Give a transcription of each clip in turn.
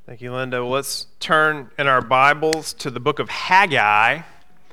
Thank you, Linda. Well, let's turn in our Bibles to the book of Haggai.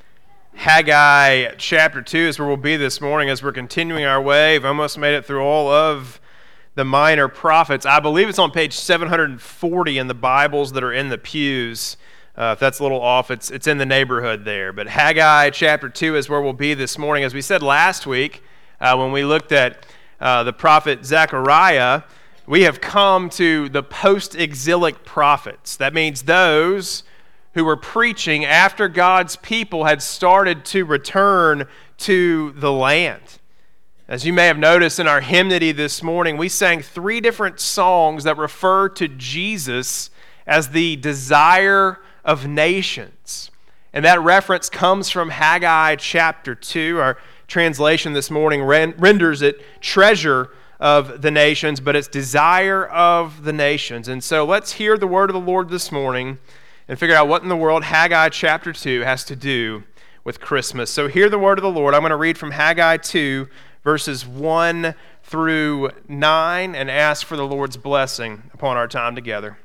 Haggai chapter 2 is where we'll be this morning as we're continuing our way. We've almost made it through all of the minor prophets. I believe it's on page 740 in the Bibles that are in the pews. If that's a little off, it's in the neighborhood there. But Haggai chapter 2 is where we'll be this morning. As we said last week, when we looked at the prophet Zechariah, we have come to the post-exilic prophets. That means those who were preaching after God's people had started to return to the land. As you may have noticed in our hymnody this morning, we sang 3 different songs that refer to Jesus as the desire of nations. And that reference comes from Haggai chapter 2. Our translation this morning renders it treasure of the nations, but it's desire of the nations. And so let's hear the word of the Lord this morning and figure out what in the world Haggai chapter 2 has to do with Christmas. So hear the word of the Lord. I'm going to read from Haggai 2, verses 1 through 9, and ask for the Lord's blessing upon our time together.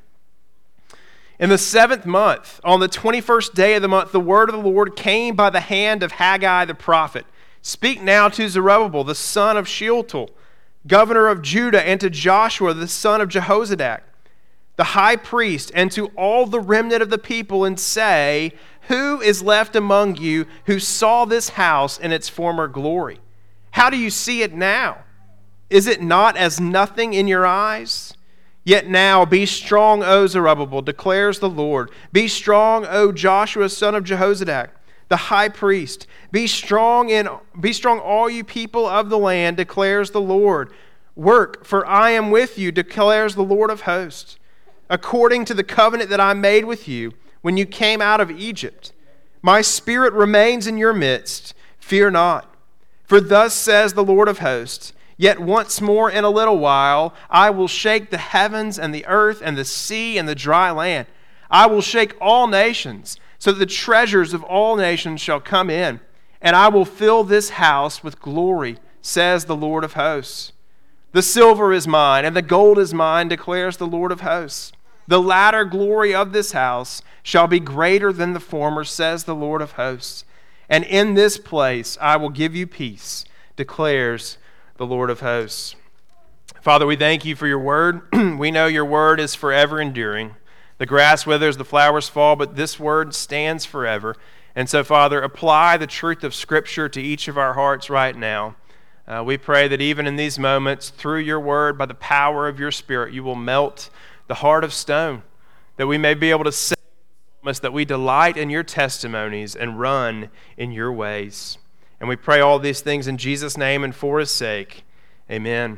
In the 7th month, on the 21st day of the month, the word of the Lord came by the hand of Haggai the prophet. Speak now to Zerubbabel, the son of Shealtiel, governor of Judah, and to Joshua, the son of Jehozadak, the high priest, and to all the remnant of the people, and say, who is left among you who saw this house in its former glory? How do you see it now? Is it not as nothing in your eyes? Yet now be strong, O Zerubbabel, declares the Lord. Be strong, O Joshua, son of Jehozadak, the high priest. Be strong, all you people of the land, declares the Lord. Work, for I am with you, declares the Lord of hosts, according to the covenant that I made with you when you came out of Egypt. My spirit remains in your midst. Fear not. For thus says the Lord of hosts, yet once more in a little while I will shake the heavens and the earth and the sea and the dry land. I will shake all nations, so that the treasures of all nations shall come in, and I will fill this house with glory, says the Lord of hosts. The silver is mine, and the gold is mine, declares the Lord of hosts. The latter glory of this house shall be greater than the former, says the Lord of hosts. And in this place I will give you peace, declares the Lord of hosts. Father, we thank you for your word. We know your word is forever enduring. The grass withers, the flowers fall, but this word stands forever. And so, Father, apply the truth of Scripture to each of our hearts right now. We pray that even in these moments, through your word, by the power of your Spirit, you will melt the heart of stone, that we may be able to say that we delight in your testimonies and run in your ways. And we pray all these things in Jesus' name and for his sake. Amen.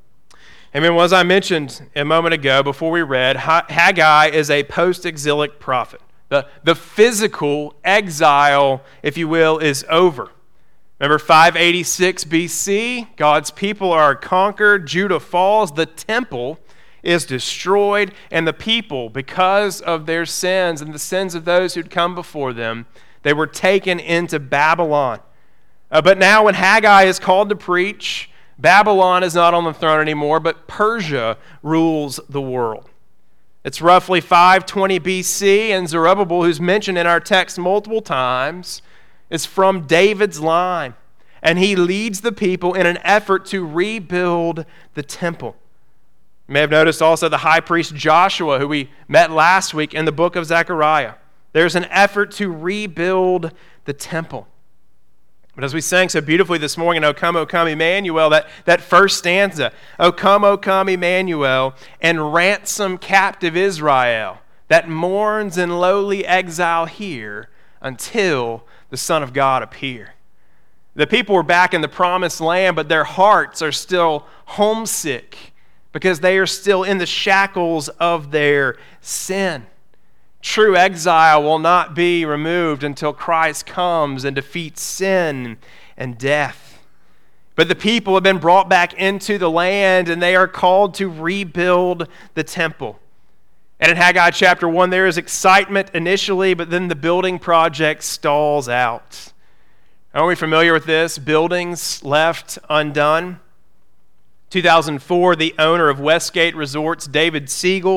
Amen. Well, as I mentioned a moment ago before we read, Haggai is a post-exilic prophet. The physical exile, if you will, is over. Remember 586 BC, God's people are conquered, Judah falls, the temple is destroyed, and the people, because of their sins and the sins of those who'd come before them, they were taken into Babylon. But now when Haggai is called to preach, Babylon is not on the throne anymore, but Persia rules the world. It's roughly 520 BC, and Zerubbabel, who's mentioned in our text multiple times, is from David's line. And he leads the people in an effort to rebuild the temple. You may have noticed also the high priest Joshua, who we met last week in the book of Zechariah. There's an effort to rebuild the temple. But as we sang so beautifully this morning, O come, Emmanuel, that first stanza, O come, Emmanuel, and ransom captive Israel, that mourns in lowly exile here until the Son of God appear. The people were back in the promised land, but their hearts are still homesick because they are still in the shackles of their sin. True exile will not be removed until Christ comes and defeats sin and death. But the people have been brought back into the land, and they are called to rebuild the temple. And in Haggai chapter 1, there is excitement initially, but then the building project stalls out. Are we familiar with this? Buildings left undone. 2004, the owner of Westgate Resorts, David Siegel,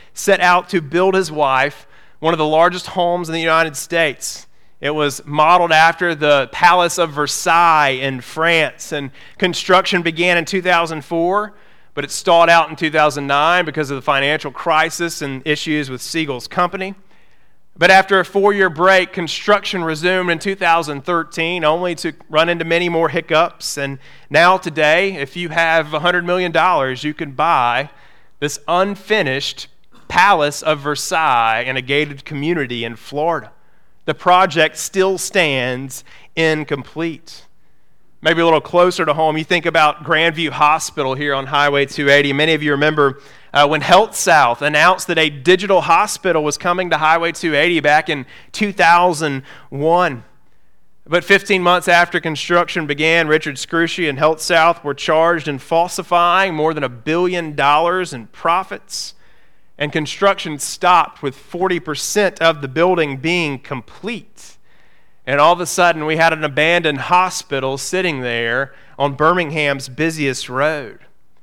set out to build his wife one of the largest homes in the United States. It was modeled after the Palace of Versailles in France, and construction began in 2004, but it stalled out in 2009 because of the financial crisis and issues with Siegel's company. But after a 4-year break, construction resumed in 2013, only to run into many more hiccups. And now today, if you have $100 million, you can buy this unfinished Palace of Versailles in a gated community in Florida. The project still stands incomplete. Maybe a little closer to home, you think about Grandview Hospital here on Highway 280. Many of you remember when HealthSouth announced that a digital hospital was coming to Highway 280 back in 2001. But 15 months after construction began, Richard Scrushy and HealthSouth were charged in falsifying more than $1 billion in profits. And construction stopped with 40% of the building being complete. And all of a sudden, we had an abandoned hospital sitting there on Birmingham's busiest road.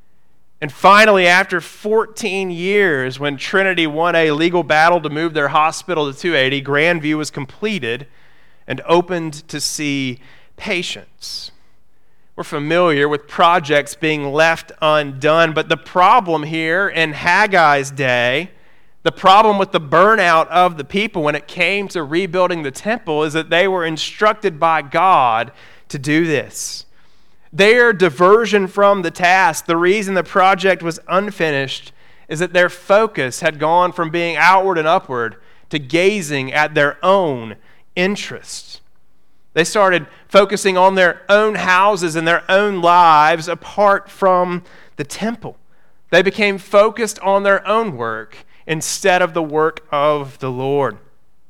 And finally, after 14 years, when Trinity won a legal battle to move their hospital to 280, Grandview was completed and opened to see patients. We're familiar with projects being left undone, but the problem here in Haggai's day, the problem with the burnout of the people when it came to rebuilding the temple, is that they were instructed by God to do this. Their diversion from the task, the reason the project was unfinished, is that their focus had gone from being outward and upward to gazing at their own interests. They started focusing on their own houses and their own lives apart from the temple. They became focused on their own work instead of the work of the Lord.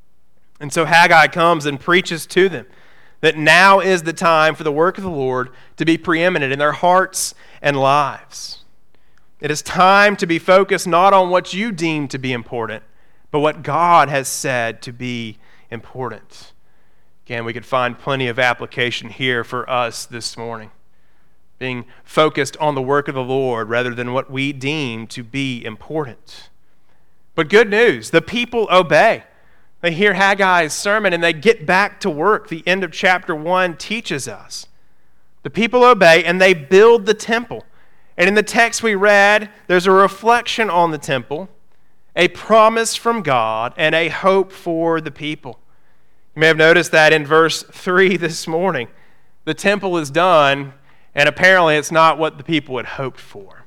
And so Haggai comes and preaches to them that now is the time for the work of the Lord to be preeminent in their hearts and lives. It is time to be focused not on what you deem to be important, but what God has said to be important. Again, we could find plenty of application here for us this morning. Being focused on the work of the Lord rather than what we deem to be important. But good news, the people obey. They hear Haggai's sermon and they get back to work. The end of chapter 1 teaches us. The people obey and they build the temple. And in the text we read, there's a reflection on the temple, a promise from God, and a hope for the people. You may have noticed that in verse 3 this morning. The temple is done, and apparently it's not what the people had hoped for.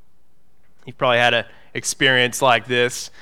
You've probably had an experience like this.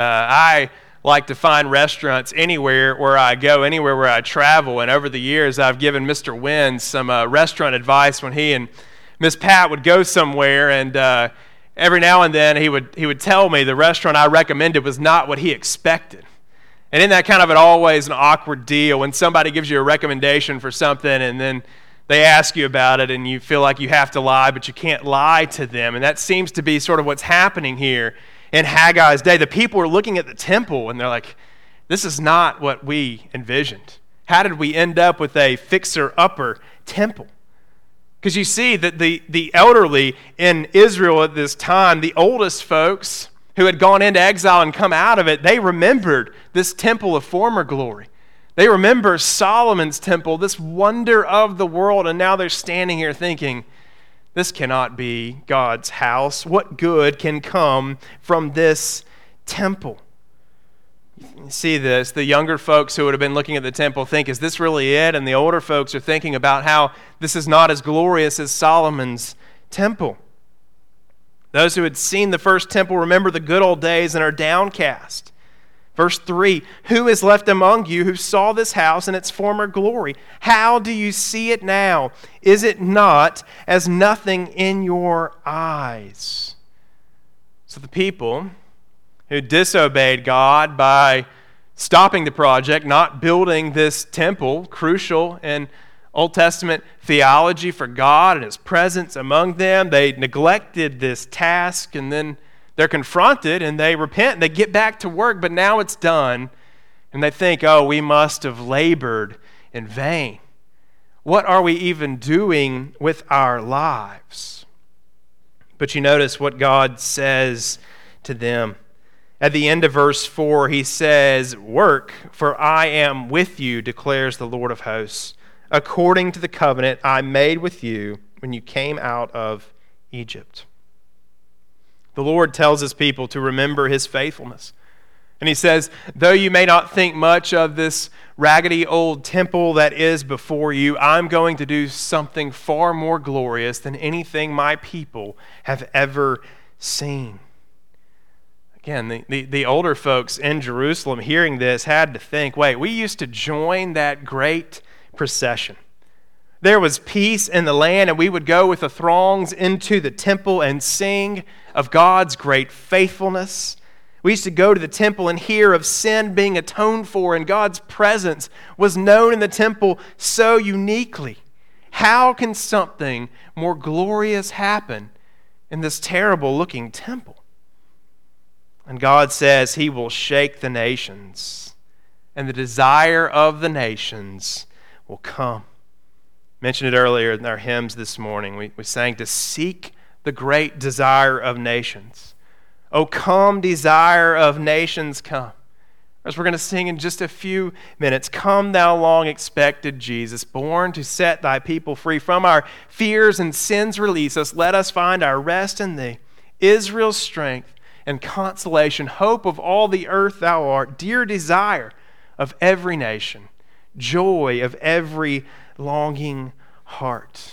I like to find restaurants anywhere where I go, anywhere where I travel, and over the years I've given Mr. Wynn some restaurant advice when he and Miss Pat would go somewhere, and every now and then he would tell me the restaurant I recommended was not what he expected. And isn't that kind of always an awkward deal when somebody gives you a recommendation for something and then they ask you about it and you feel like you have to lie, but you can't lie to them. And that seems to be sort of what's happening here in Haggai's day. The people are looking at the temple and they're like, this is not what we envisioned. How did we end up with a fixer-upper temple? Because you see that the elderly in Israel at this time, the oldest folks who had gone into exile and come out of it, they remembered this temple of former glory. They remember Solomon's temple, this wonder of the world, and now they're standing here thinking, this cannot be God's house. What good can come from this temple? You see this, the younger folks who would have been looking at the temple think, is this really it? And the older folks are thinking about how this is not as glorious as Solomon's temple. Those who had seen the first temple remember the good old days and are downcast. Verse 3, who is left among you who saw this house in its former glory? How do you see it now? Is it not as nothing in your eyes? So the people who disobeyed God by stopping the project, not building this temple, crucial in Old Testament theology for God and His presence among them, they neglected this task, and then they're confronted and they repent and they get back to work, but now it's done and they think, oh, we must have labored in vain. What are we even doing with our lives? But you notice what God says to them. At the end of verse 4, he says, "Work, for I am with you, declares the Lord of hosts, according to the covenant I made with you when you came out of Egypt." The Lord tells his people to remember his faithfulness. And he says, though you may not think much of this raggedy old temple that is before you, I'm going to do something far more glorious than anything my people have ever seen. Again, the older folks in Jerusalem hearing this had to think, wait, we used to join that great procession. There was peace in the land, and we would go with the throngs into the temple and sing of God's great faithfulness. We used to go to the temple and hear of sin being atoned for, and God's presence was known in the temple so uniquely. How can something more glorious happen in this terrible-looking temple? And God says he will shake the nations, and the desire of the nations will come. Mentioned it earlier in our hymns this morning. We sang to seek the great desire of nations. O come, desire of nations, come. As we're going to sing in just a few minutes, come thou long expected Jesus, born to set thy people free. From our fears and sins release us. Let us find our rest in thee. Israel's strength and consolation, hope of all the earth thou art, dear desire of every nation, joy of every longing heart.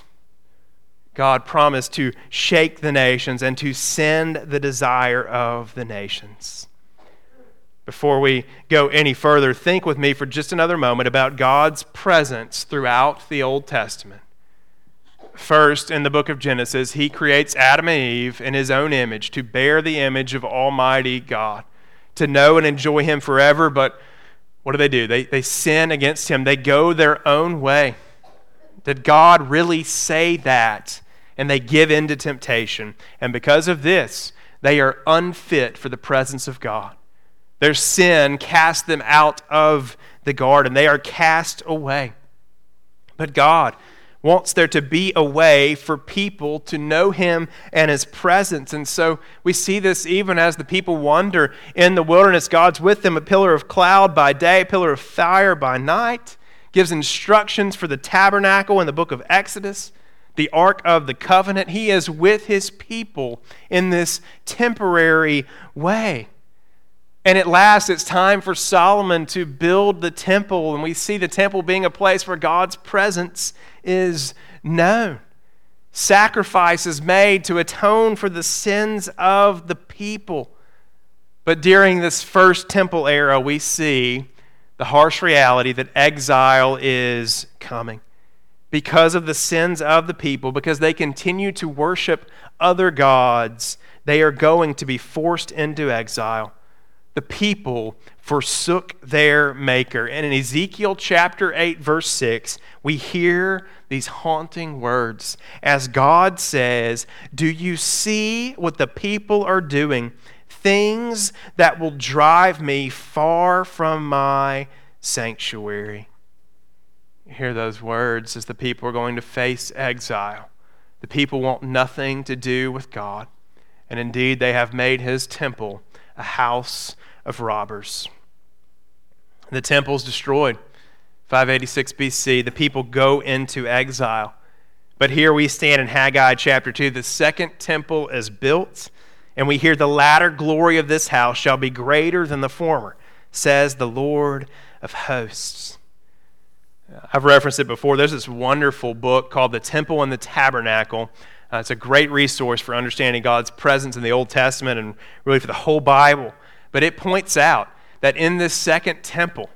God promised to shake the nations and to send the desire of the nations. Before we go any further, think with me for just another moment about God's presence throughout the Old Testament. First, in the book of Genesis, he creates Adam and Eve in his own image to bear the image of Almighty God, to know and enjoy him forever. But what do? They sin against him. They go their own way. Did God really say that? And they give in to temptation. And because of this, they are unfit for the presence of God. Their sin cast them out of the garden. They are cast away. But God wants there to be a way for people to know him and his presence. And so we see this even as the people wander in the wilderness. God's with them, a pillar of cloud by day, a pillar of fire by night. Gives instructions for the tabernacle in the book of Exodus, the Ark of the Covenant. He is with his people in this temporary way. And at last, it's time for Solomon to build the temple, and we see the temple being a place where God's presence is known. Sacrifices made to atone for the sins of the people. But during this first temple era, we see the harsh reality that exile is coming because of the sins of the people, because they continue to worship other gods. They are going to be forced into exile. The people forsook their Maker. And in Ezekiel chapter 8, verse 6, we hear these haunting words as God says, "Do you see what the people are doing? Things that will drive me far from my sanctuary." You hear those words as the people are going to face exile. The people want nothing to do with God. And indeed, they have made his temple a house of robbers. The temple is destroyed. 586 BC, the people go into exile. But here we stand in Haggai chapter 2. The second temple is built, and we hear the latter glory of this house shall be greater than the former, says the Lord of hosts. I've referenced it before. There's this wonderful book called The Temple and the Tabernacle. It's a great resource for understanding God's presence in the Old Testament and really for the whole Bible. But it points out that in this second temple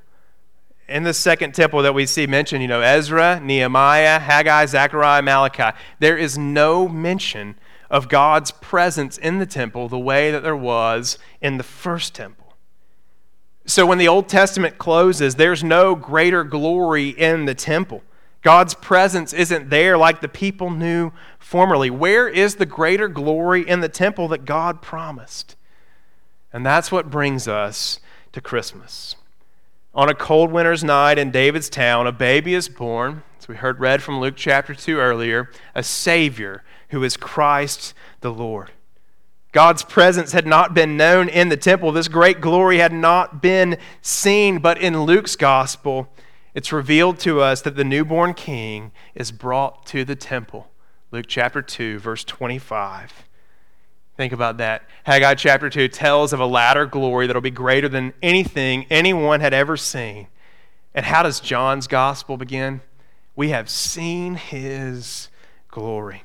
that we see mentioned, Ezra, Nehemiah, Haggai, Zechariah, Malachi, there is no mention of God's presence in the temple the way that there was in the first temple. So when the Old Testament closes, there's no greater glory in the temple. God's presence isn't there like the people knew formerly. Where is the greater glory in the temple that God promised? And that's what brings us to Christmas. On a cold winter's night in David's town, a baby is born, as we heard read from Luke chapter 2 earlier, a Savior who is Christ the Lord. God's presence had not been known in the temple. This great glory had not been seen, but in Luke's gospel, it's revealed to us that the newborn king is brought to the temple. Luke chapter 2, verse 25. Think about that. Haggai chapter 2 tells of a latter glory that will be greater than anything anyone had ever seen. And how does John's gospel begin? We have seen his glory.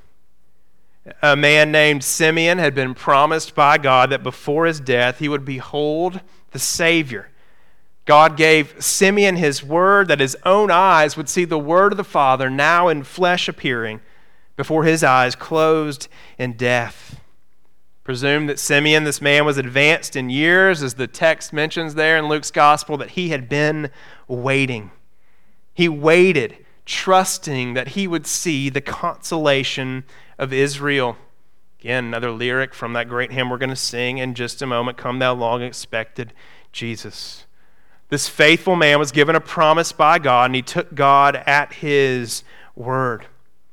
A man named Simeon had been promised by God that before his death he would behold the Savior. God gave Simeon his word that his own eyes would see the word of the Father now in flesh appearing before his eyes closed in death. Presume that Simeon, this man, was advanced in years, as the text mentions there in Luke's gospel, that he had been waiting. He waited, trusting that he would see the consolation of Israel. Again, another lyric from that great hymn we're going to sing in just a moment, Come Thou Long Expected Jesus. This faithful man was given a promise by God, and he took God at his word.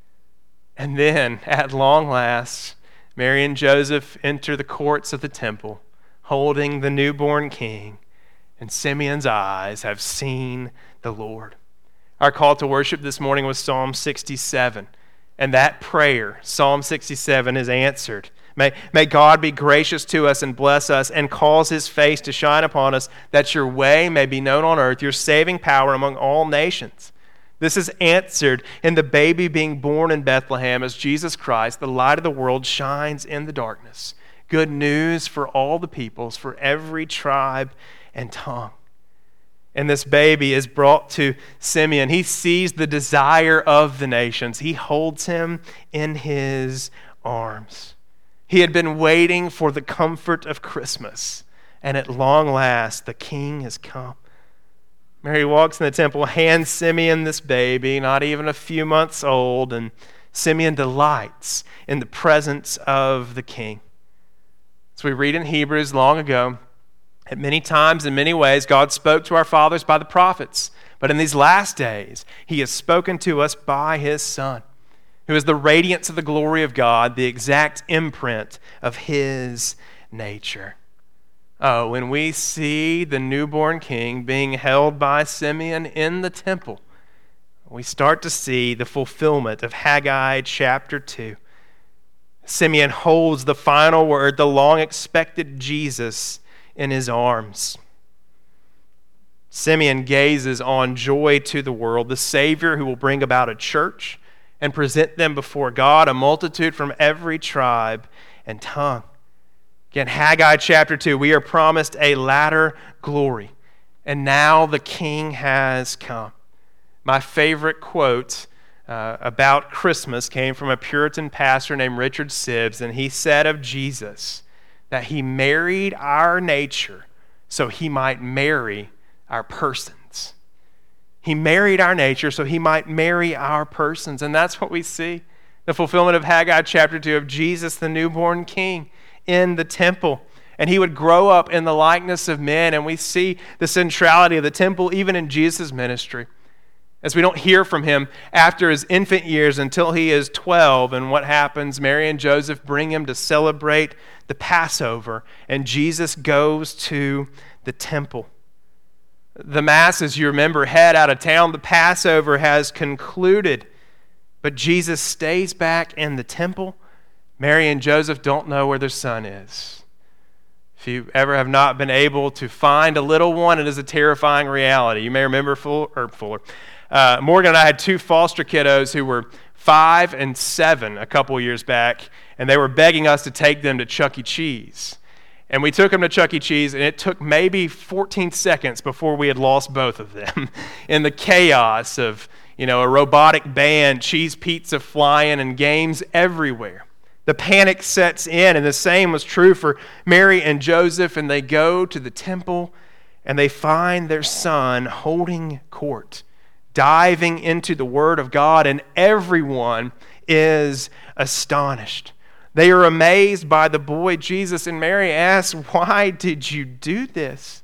And then, at long last, Mary and Joseph enter the courts of the temple, holding the newborn king, and Simeon's eyes have seen the Lord. Our call to worship this morning was Psalm 67, and that prayer, Psalm 67, is answered. May God be gracious to us and bless us and cause his face to shine upon us, that your way may be known on earth, your saving power among all nations. This is answered in the baby being born in Bethlehem as Jesus Christ, the light of the world, shines in the darkness. Good news for all the peoples, for every tribe and tongue. And this baby is brought to Simeon. He sees the desire of the nations. He holds him in his arms. He had been waiting for the comfort of Christmas, and at long last the king has come. Mary walks in the temple, hands Simeon this baby, not even a few months old, and Simeon delights in the presence of the king. As we read in Hebrews long ago, at many times, in many ways, God spoke to our fathers by the prophets. But in these last days, he has spoken to us by his Son, who is the radiance of the glory of God, the exact imprint of his nature. Oh, when we see the newborn king being held by Simeon in the temple, we start to see the fulfillment of Haggai chapter 2. Simeon holds the final word, the long-expected Jesus, in his arms. Simeon gazes on joy to the world, the Savior who will bring about a church and present them before God, a multitude from every tribe and tongue. Again, Haggai chapter 2, we are promised a latter glory, and now the King has come. My favorite quote about Christmas came from a Puritan pastor named Richard Sibbes, and he said of Jesus that he married our nature so he might marry our persons. He married our nature so he might marry our persons, and that's what we see. The fulfillment of Haggai chapter 2 of Jesus, the newborn King, in the temple, and he would grow up in the likeness of men, and we see the centrality of the temple even in Jesus' ministry, as we don't hear from him after his infant years until he is 12, and what happens? Mary and Joseph bring him to celebrate the Passover, and Jesus goes to the temple. The Mass, as you remember, head out of town. The Passover has concluded, but Jesus stays back in the temple. Mary and Joseph don't know where their son is. If you ever have not been able to find a little one, it is a terrifying reality. You may remember Morgan and I had two foster kiddos who were 5 and 7 a couple years back, and they were begging us to take them to Chuck E. Cheese. And we took them to Chuck E. Cheese, and it took maybe 14 seconds before we had lost both of them in the chaos of, a robotic band, cheese pizza flying, and games everywhere. The panic sets in, and the same was true for Mary and Joseph, and they go to the temple, and they find their son holding court, diving into the Word of God, and everyone is astonished. They are amazed by the boy Jesus, and Mary asks, "Why did you do this?"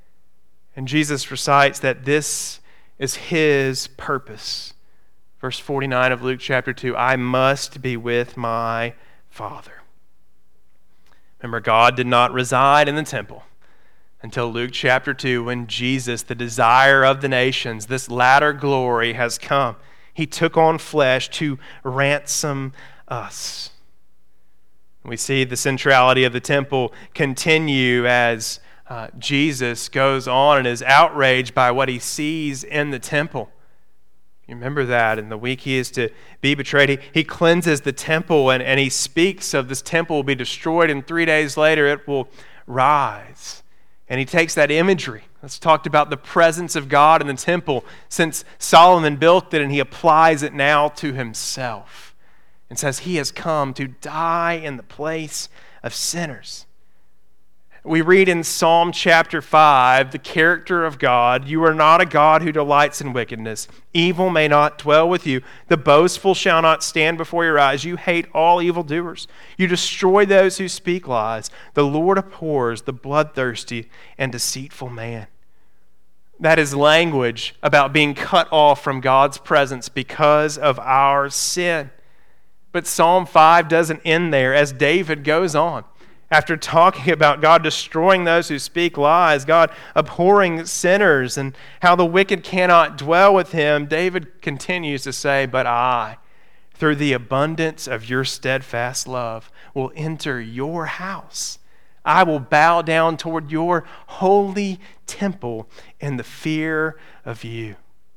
And Jesus recites that this is his purpose. Verse 49 of Luke chapter 2, I must be with my Father. Remember, God did not reside in the temple until Luke chapter 2, when Jesus, the desire of the nations, this latter glory has come. He took on flesh to ransom us. We see the centrality of the temple continue as Jesus goes on and is outraged by what he sees in the temple. You remember that in the week he is to be betrayed. He cleanses the temple and he speaks of this temple will be destroyed and 3 days later it will rise. And he takes that imagery. Let's talk about the presence of God in the temple since Solomon built it, and he applies it now to himself and says he has come to die in the place of sinners. We read in Psalm chapter 5, the character of God. You are not a God who delights in wickedness. Evil may not dwell with you. The boastful shall not stand before your eyes. You hate all evildoers. You destroy those who speak lies. The Lord abhors the bloodthirsty and deceitful man. That is language about being cut off from God's presence because of our sin. But Psalm 5 doesn't end there, as David goes on. After talking about God destroying those who speak lies, God abhorring sinners, and how the wicked cannot dwell with him, David continues to say, but I, through the abundance of your steadfast love, will enter your house. I will bow down toward your holy temple in the fear of you.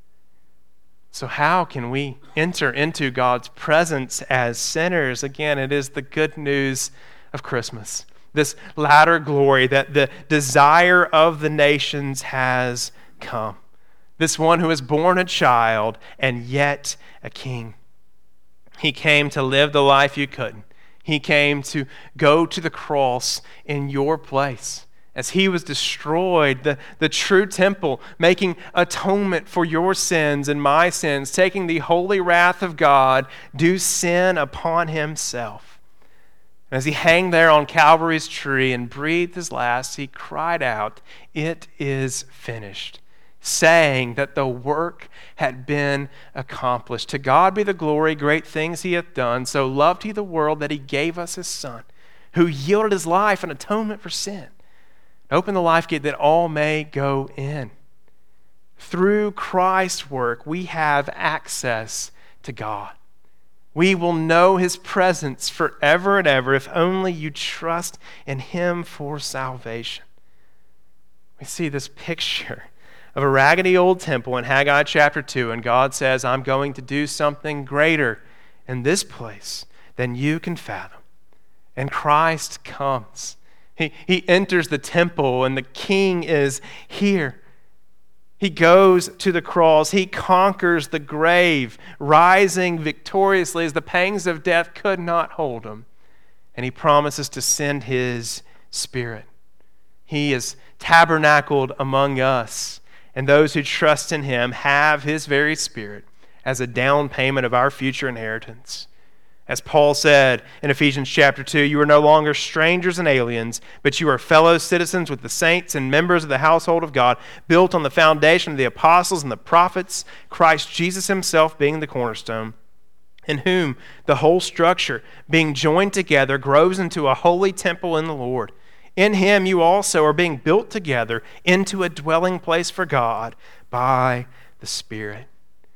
So how can we enter into God's presence as sinners? Again, it is the good news of Christmas, this latter glory that the desire of the nations has come. This one who is born a child and yet a king. He came to live the life you couldn't. He came to go to the cross in your place. As he was destroyed, the true temple, making atonement for your sins and my sins, taking the holy wrath of God, due sin upon himself. As he hung there on Calvary's tree and breathed his last, he cried out, "It is finished," saying that the work had been accomplished. To God be the glory, great things he hath done. So loved he the world that he gave us his Son, who yielded his life an atonement for sin. Open the life gate that all may go in. Through Christ's work, we have access to God. We will know his presence forever and ever if only you trust in him for salvation. We see this picture of a raggedy old temple in Haggai chapter 2, and God says, I'm going to do something greater in this place than you can fathom. And Christ comes. He enters the temple, and the king is here. He goes to the cross. He conquers the grave, rising victoriously as the pangs of death could not hold him. And he promises to send his Spirit. He is tabernacled among us, and those who trust in him have his very Spirit as a down payment of our future inheritance. As Paul said in Ephesians chapter 2, you are no longer strangers and aliens, but you are fellow citizens with the saints and members of the household of God, built on the foundation of the apostles and the prophets, Christ Jesus himself being the cornerstone, in whom the whole structure, being joined together, grows into a holy temple in the Lord. In him you also are being built together into a dwelling place for God by the Spirit.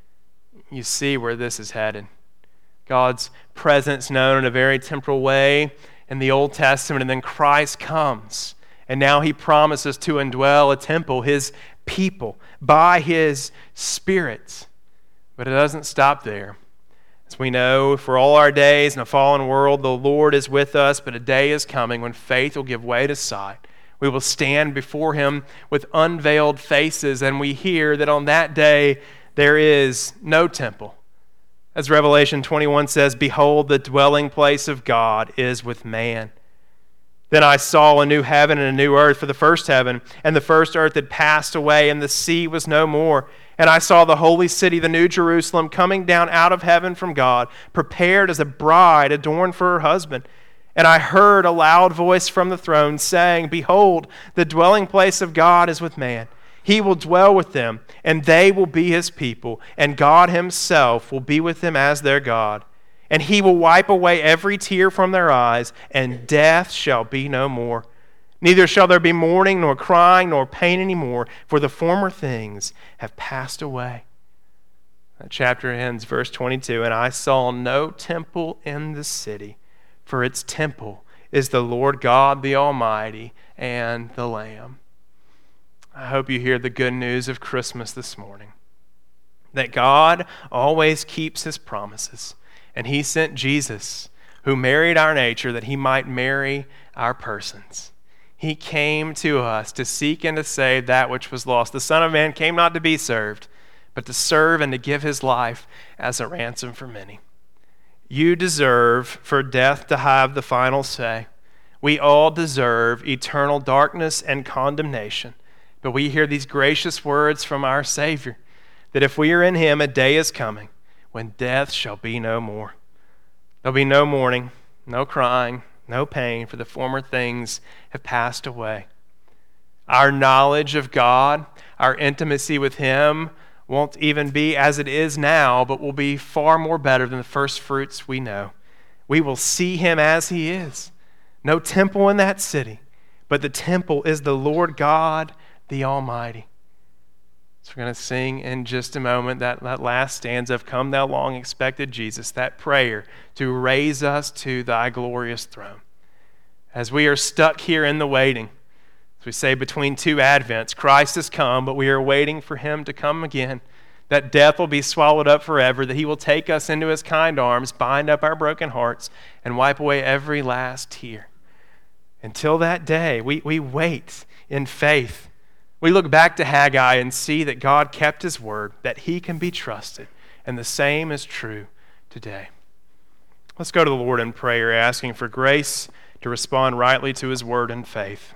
You see where this is headed. God's presence known in a very temporal way in the Old Testament, and then Christ comes. And now he promises to indwell a temple, his people, by his Spirit. But it doesn't stop there. As we know, for all our days in a fallen world, the Lord is with us, but a day is coming when faith will give way to sight. We will stand before him with unveiled faces, and we hear that on that day there is no temple. As Revelation 21 says, behold, the dwelling place of God is with man. Then I saw a new heaven and a new earth, for the first heaven and the first earth had passed away, and the sea was no more. And I saw the holy city, the new Jerusalem, coming down out of heaven from God, prepared as a bride adorned for her husband. And I heard a loud voice from the throne saying, behold, the dwelling place of God is with man. He will dwell with them, and they will be his people, and God himself will be with them as their God. And he will wipe away every tear from their eyes, and death shall be no more. Neither shall there be mourning, nor crying, nor pain any more, for the former things have passed away. That chapter ends, verse 22, and I saw no temple in the city, for its temple is the Lord God the Almighty and the Lamb. I hope you hear the good news of Christmas this morning, that God always keeps his promises. And he sent Jesus, who married our nature, that he might marry our persons. He came to us to seek and to save that which was lost. The Son of Man came not to be served, but to serve and to give his life as a ransom for many. You deserve for death to have the final say. We all deserve eternal darkness and condemnation. But we hear these gracious words from our Savior, that if we are in him, a day is coming when death shall be no more. There'll be no mourning, no crying, no pain, for the former things have passed away. Our knowledge of God, our intimacy with him, won't even be as it is now, but will be far more better than the first fruits we know. We will see him as he is. No temple in that city, but the temple is the Lord God, the Almighty. So we're going to sing in just a moment that last stanza of Come Thou Long Expected Jesus, that prayer to raise us to thy glorious throne. As we are stuck here in the waiting, as we say between two Advents, Christ has come, but we are waiting for him to come again, that death will be swallowed up forever, that he will take us into his kind arms, bind up our broken hearts, and wipe away every last tear. Until that day, we wait in faith. We look back to Haggai and see that God kept his word, that he can be trusted, and the same is true today. Let's go to the Lord in prayer, asking for grace to respond rightly to his word in faith.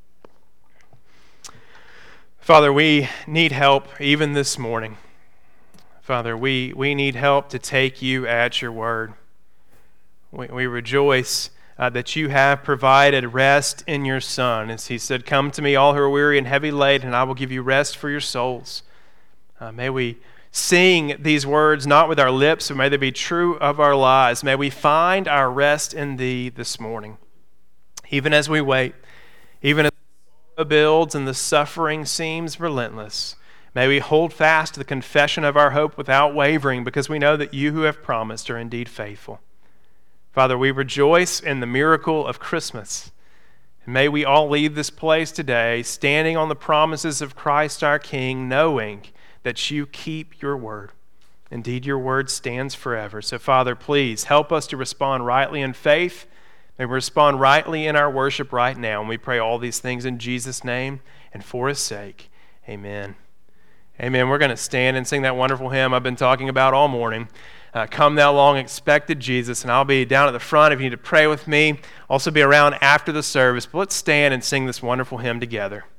Father, we need help even this morning. Father, we need help to take you at your word. We rejoice that you have provided rest in your Son. As he said, come to me all who are weary and heavy laden, and I will give you rest for your souls. May we sing these words not with our lips, but may they be true of our lives. May we find our rest in thee this morning. Even as we wait, even as the sorrow builds and the suffering seems relentless, may we hold fast to the confession of our hope without wavering, because we know that you who have promised are indeed faithful. Father, we rejoice in the miracle of Christmas. And may we all leave this place today standing on the promises of Christ our King, knowing that you keep your word. Indeed, your word stands forever. So, Father, please help us to respond rightly in faith. May we respond rightly in our worship right now. And we pray all these things in Jesus' name and for his sake. Amen. Amen. We're going to stand and sing that wonderful hymn I've been talking about all morning. Come Thou Long Expected Jesus. And I'll be down at the front if you need to pray with me. Also be around after the service. But let's stand and sing this wonderful hymn together.